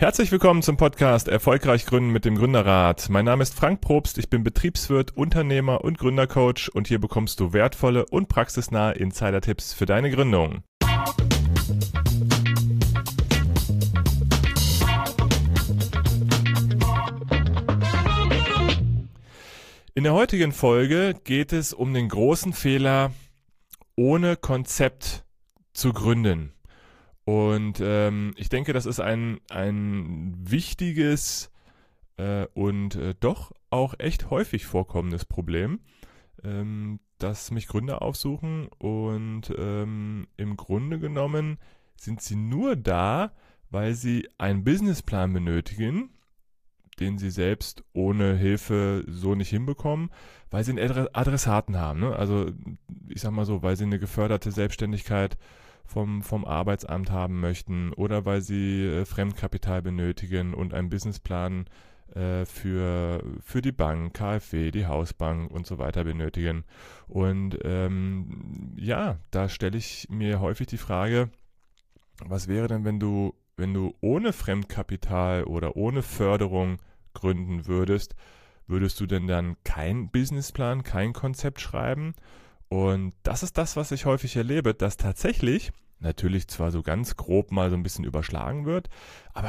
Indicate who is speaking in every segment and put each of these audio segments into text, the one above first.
Speaker 1: Herzlich willkommen zum Podcast Erfolgreich Gründen mit dem Gründerrat. Mein Name ist Frank Probst, ich bin Betriebswirt, Unternehmer und Gründercoach und hier bekommst du wertvolle und praxisnahe Insider-Tipps für deine Gründung. In der heutigen Folge geht es um den großen Fehler, ohne Konzept zu gründen. Und ich denke, das ist ein wichtiges und doch auch echt häufig vorkommendes Problem, dass mich Gründer aufsuchen und im Grunde genommen sind sie nur da, weil sie einen Businessplan benötigen, den sie selbst ohne Hilfe so nicht hinbekommen, weil sie einen Adressaten haben. Ne? Also ich sag mal so, weil sie eine geförderte Selbstständigkeit vom Arbeitsamt haben möchten oder weil sie Fremdkapital benötigen und einen Businessplan für die Bank, KfW, die Hausbank und so weiter benötigen. Und da stelle ich mir häufig die Frage, was wäre denn, wenn du ohne Fremdkapital oder ohne Förderung gründen würdest du denn dann keinen Businessplan, kein Konzept schreiben? Und das ist das, was ich häufig erlebe, dass tatsächlich, natürlich zwar so ganz grob mal so ein bisschen überschlagen wird, aber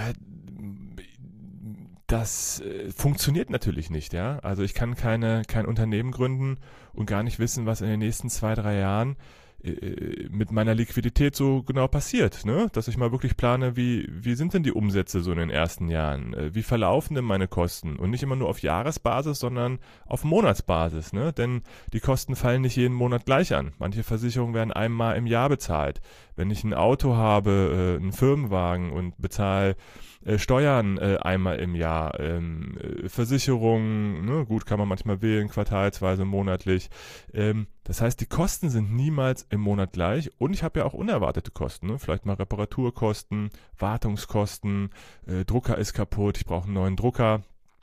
Speaker 1: das funktioniert natürlich nicht, ja. Also ich kann kein Unternehmen gründen und gar nicht wissen, was in den nächsten 2-3 Jahren mit meiner Liquidität so genau passiert, ne? Dass ich mal wirklich plane, wie sind denn die Umsätze so in den ersten Jahren? Wie verlaufen denn meine Kosten? Und nicht immer nur auf Jahresbasis, sondern auf Monatsbasis, ne? Denn die Kosten fallen nicht jeden Monat gleich an. Manche Versicherungen werden einmal im Jahr bezahlt. Wenn ich ein Auto habe, einen Firmenwagen und bezahle Steuern einmal im Jahr, Versicherungen, ne? Gut, kann man manchmal wählen, quartalsweise, monatlich. Das heißt, die Kosten sind niemals im Monat gleich und ich habe ja auch unerwartete Kosten, ne? Vielleicht mal Reparaturkosten, Wartungskosten, Drucker ist kaputt, ich brauche einen neuen Drucker.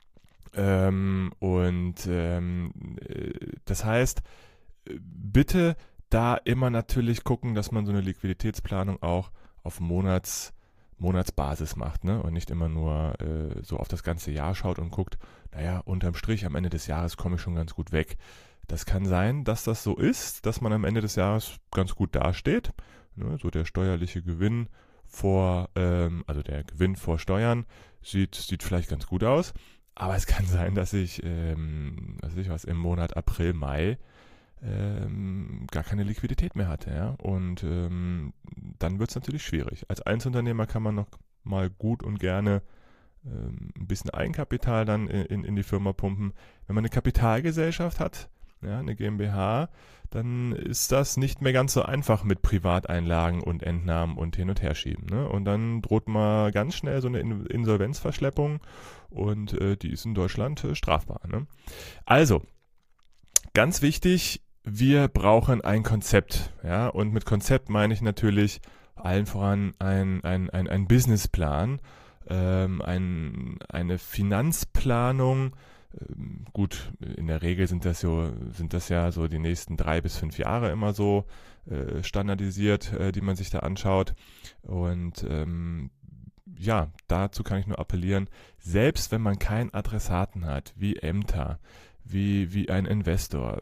Speaker 1: Das heißt, bitte da immer natürlich gucken, dass man so eine Liquiditätsplanung auch auf Monatsbasis macht, ne? Und nicht immer nur so auf das ganze Jahr schaut und guckt, naja, unterm Strich am Ende des Jahres komme ich schon ganz gut weg. Das kann sein, dass das so ist, dass man am Ende des Jahres ganz gut dasteht. Ne? So der steuerliche Gewinn also der Gewinn vor Steuern sieht vielleicht ganz gut aus. Aber es kann sein, dass ich im Monat April, Mai gar keine Liquidität mehr hatte. Ja? Und dann wird es natürlich schwierig. Als Einzelunternehmer kann man noch mal gut und gerne ein bisschen Eigenkapital dann in die Firma pumpen. Wenn man eine Kapitalgesellschaft hat, ja, eine GmbH, dann ist das nicht mehr ganz so einfach mit Privateinlagen und Entnahmen und hin und her schieben. Ne? Und dann droht mal ganz schnell so eine Insolvenzverschleppung und die ist in Deutschland strafbar. Ne? Also, ganz wichtig, wir brauchen ein Konzept. Ja? Und mit Konzept meine ich natürlich allen voran ein Businessplan, eine Finanzplanung. Gut, in der Regel sind das ja so die nächsten 3 bis 5 Jahre immer so standardisiert, die man sich da anschaut. Und dazu kann ich nur appellieren, selbst wenn man keinen Adressaten hat, wie Ämter, wie ein Investor,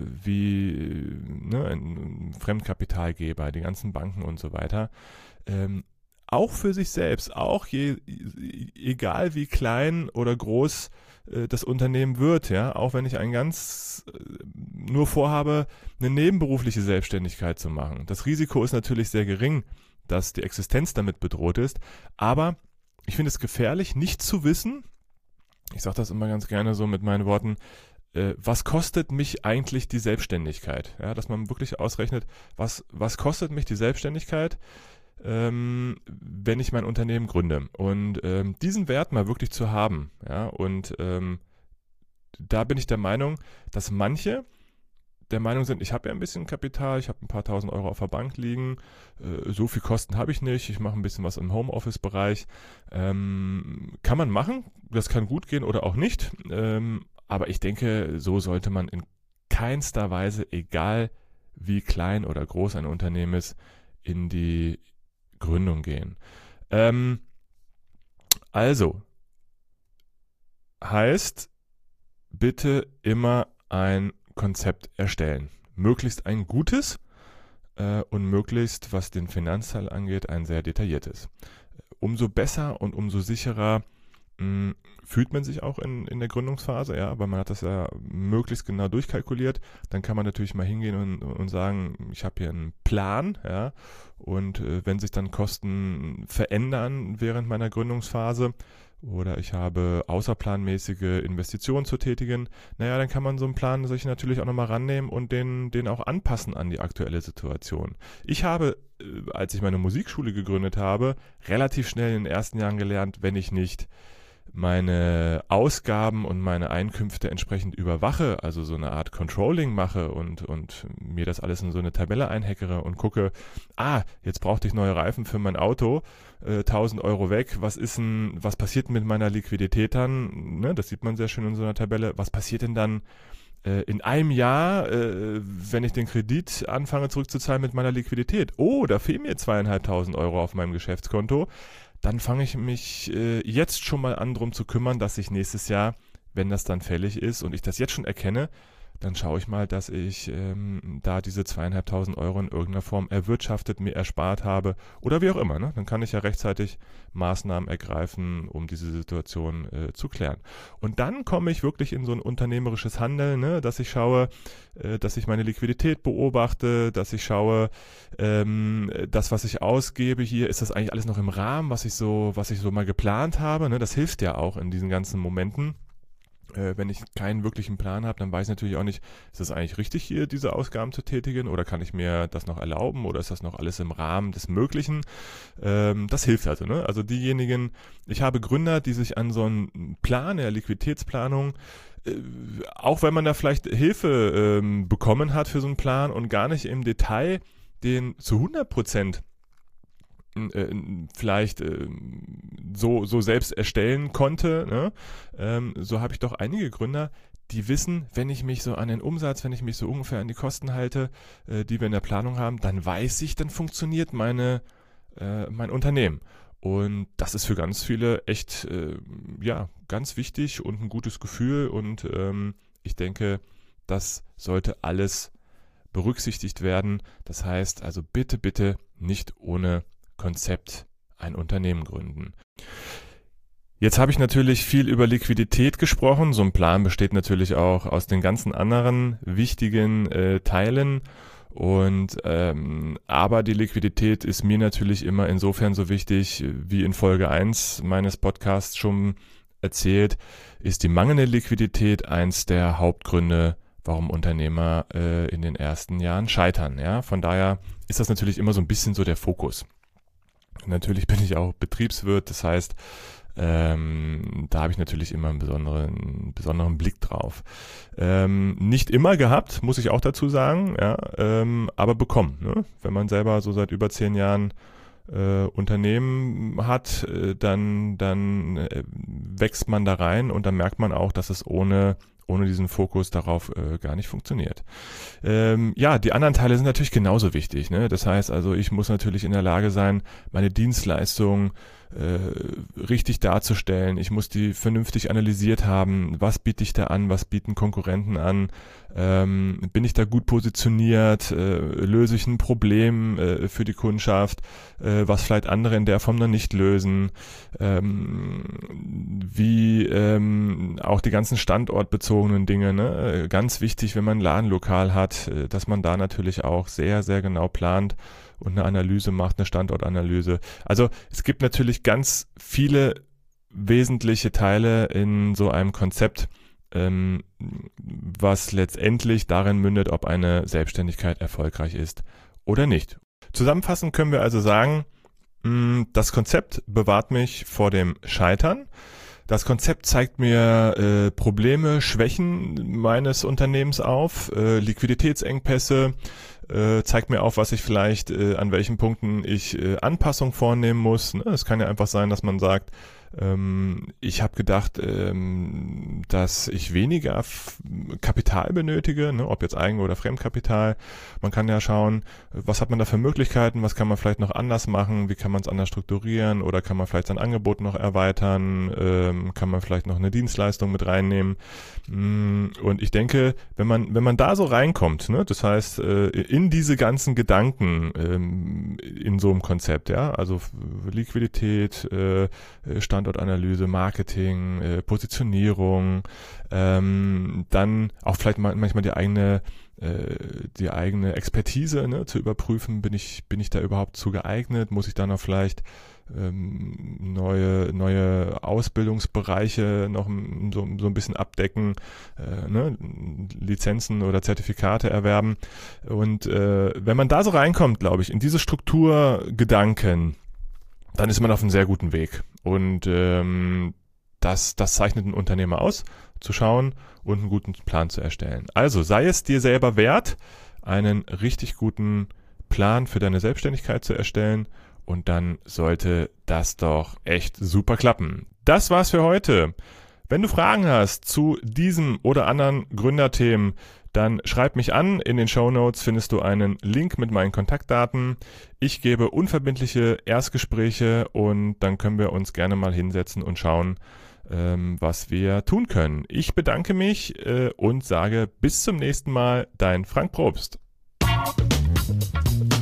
Speaker 1: ein Fremdkapitalgeber, die ganzen Banken und so weiter, auch für sich selbst, auch egal wie klein oder groß das Unternehmen wird, ja, auch wenn ich nur vorhabe, eine nebenberufliche Selbstständigkeit zu machen. Das Risiko ist natürlich sehr gering, dass die Existenz damit bedroht ist, aber ich finde es gefährlich, nicht zu wissen, ich sage das immer ganz gerne so mit meinen Worten, was kostet mich eigentlich die Selbstständigkeit? Ja, dass man wirklich ausrechnet, was kostet mich die Selbstständigkeit, wenn ich mein Unternehmen gründe. Und diesen Wert mal wirklich zu haben, ja, und da bin ich der Meinung, dass manche der Meinung sind, ich habe ja ein bisschen Kapital, ich habe ein paar tausend Euro auf der Bank liegen, so viel Kosten habe ich nicht, ich mache ein bisschen was im Homeoffice-Bereich. Kann man machen, das kann gut gehen oder auch nicht, aber ich denke, so sollte man in keinster Weise, egal wie klein oder groß ein Unternehmen ist, in die Gründung gehen. Also, heißt, bitte immer ein Konzept erstellen. Möglichst ein gutes und möglichst, was den Finanzteil angeht, ein sehr detailliertes. Umso besser und umso sicherer fühlt man sich auch in der Gründungsphase, ja, weil man hat das ja möglichst genau durchkalkuliert. Dann kann man natürlich mal hingehen und sagen, ich habe hier einen Plan, ja, und wenn sich dann Kosten verändern während meiner Gründungsphase oder ich habe außerplanmäßige Investitionen zu tätigen, naja, dann kann man so einen Plan sich natürlich auch nochmal rannehmen und den auch anpassen an die aktuelle Situation. Ich habe, als ich meine Musikschule gegründet habe, relativ schnell in den ersten Jahren gelernt, wenn ich nicht meine Ausgaben und meine Einkünfte entsprechend überwache, also so eine Art Controlling mache und mir das alles in so eine Tabelle einhackere und gucke, jetzt brauchte ich neue Reifen für mein Auto, 1.000 Euro weg, was passiert mit meiner Liquidität dann, ne? Das sieht man sehr schön in so einer Tabelle, was passiert denn dann in einem Jahr, wenn ich den Kredit anfange zurückzuzahlen mit meiner Liquidität? Oh, da fehlen mir 2.500 Euro auf meinem Geschäftskonto. Dann fange ich mich jetzt schon mal an, drum zu kümmern, dass ich nächstes Jahr, wenn das dann fällig ist und ich das jetzt schon erkenne, dann schaue ich mal, dass ich da diese 2.500 Euro in irgendeiner Form erwirtschaftet, mir erspart habe oder wie auch immer. Ne? Dann kann ich ja rechtzeitig Maßnahmen ergreifen, um diese Situation zu klären. Und dann komme ich wirklich in so ein unternehmerisches Handeln, ne? Dass ich schaue, dass ich meine Liquidität beobachte, dass ich schaue, das, was ich ausgebe hier, ist das eigentlich alles noch im Rahmen, was ich so mal geplant habe. Ne? Das hilft ja auch in diesen ganzen Momenten. Wenn ich keinen wirklichen Plan habe, dann weiß ich natürlich auch nicht, ist es eigentlich richtig hier, diese Ausgaben zu tätigen oder kann ich mir das noch erlauben oder ist das noch alles im Rahmen des Möglichen? Das hilft also, ne? Also diejenigen, ich habe Gründer, die sich an so einen Plan, der Liquiditätsplanung, auch wenn man da vielleicht Hilfe bekommen hat für so einen Plan und gar nicht im Detail den zu 100% vielleicht so selbst erstellen konnte, ne? So habe ich doch einige Gründer, die wissen, wenn ich mich so an den Umsatz, wenn ich mich so ungefähr an die Kosten halte, die wir in der Planung haben, dann weiß ich, dann funktioniert mein Unternehmen. Und das ist für ganz viele echt, ganz wichtig und ein gutes Gefühl. Und ich denke, das sollte alles berücksichtigt werden. Das heißt also bitte, bitte nicht ohne Konzept ein Unternehmen gründen. Jetzt habe ich natürlich viel über Liquidität gesprochen. So ein Plan besteht natürlich auch aus den ganzen anderen wichtigen Teilen. Aber die Liquidität ist mir natürlich immer insofern so wichtig, wie in Folge 1 meines Podcasts schon erzählt, ist die mangelnde Liquidität eins der Hauptgründe, warum Unternehmer in den ersten Jahren scheitern. Ja? Von daher ist das natürlich immer so ein bisschen so der Fokus. Natürlich bin ich auch Betriebswirt, das heißt, da habe ich natürlich immer einen besonderen Blick drauf. Nicht immer gehabt, muss ich auch dazu sagen, ja, aber bekommen. Ne? Wenn man selber so seit über 10 Jahren Unternehmen hat, dann wächst man da rein und dann merkt man auch, dass es ohne diesen Fokus darauf gar nicht funktioniert. Die anderen Teile sind natürlich genauso wichtig. Ne? Das heißt also, ich muss natürlich in der Lage sein, meine Dienstleistung richtig darzustellen. Ich muss die vernünftig analysiert haben. Was biete ich da an? Was bieten Konkurrenten an? Bin ich da gut positioniert? Löse ich ein Problem für die Kundschaft, was vielleicht andere in der Form noch nicht lösen? Auch die ganzen standortbezogenen Dinge, ne? Ganz wichtig, wenn man ein Ladenlokal hat, dass man da natürlich auch sehr, sehr genau plant und eine Analyse macht, eine Standortanalyse. Also es gibt natürlich ganz viele wesentliche Teile in so einem Konzept, was letztendlich darin mündet, ob eine Selbstständigkeit erfolgreich ist oder nicht. Zusammenfassend können wir also sagen, das Konzept bewahrt mich vor dem Scheitern. Das Konzept zeigt mir Probleme, Schwächen meines Unternehmens auf, Liquiditätsengpässe, zeigt mir auf, was ich vielleicht, an welchen Punkten ich Anpassung vornehmen muss. Ne? Es kann ja einfach sein, dass man sagt, ich habe gedacht, dass ich weniger Kapital benötige, ne, ob jetzt Eigen- oder Fremdkapital. Man kann ja schauen, was hat man da für Möglichkeiten, was kann man vielleicht noch anders machen, wie kann man es anders strukturieren oder kann man vielleicht sein Angebot noch erweitern, kann man vielleicht noch eine Dienstleistung mit reinnehmen. Und ich denke, wenn man da so reinkommt, ne, das heißt, in diese ganzen Gedanken in so einem Konzept, ja, also Liquidität, Standortanalyse, Marketing, Positionierung, dann auch vielleicht manchmal die eigene Expertise, ne, zu überprüfen, bin ich da überhaupt zu geeignet, muss ich da noch vielleicht neue Ausbildungsbereiche noch so ein bisschen abdecken, ne, Lizenzen oder Zertifikate erwerben. Und wenn man da so reinkommt, glaube ich, in diese Strukturgedanken, dann ist man auf einem sehr guten Weg. Und das zeichnet einen Unternehmer aus, zu schauen und einen guten Plan zu erstellen. Also sei es dir selber wert, einen richtig guten Plan für deine Selbstständigkeit zu erstellen, und dann sollte das doch echt super klappen. Das war's für heute. Wenn du Fragen hast zu diesem oder anderen Gründerthemen, dann schreib mich an. In den Shownotes findest du einen Link mit meinen Kontaktdaten. Ich gebe unverbindliche Erstgespräche und dann können wir uns gerne mal hinsetzen und schauen, was wir tun können. Ich bedanke mich und sage bis zum nächsten Mal, dein Frank Probst.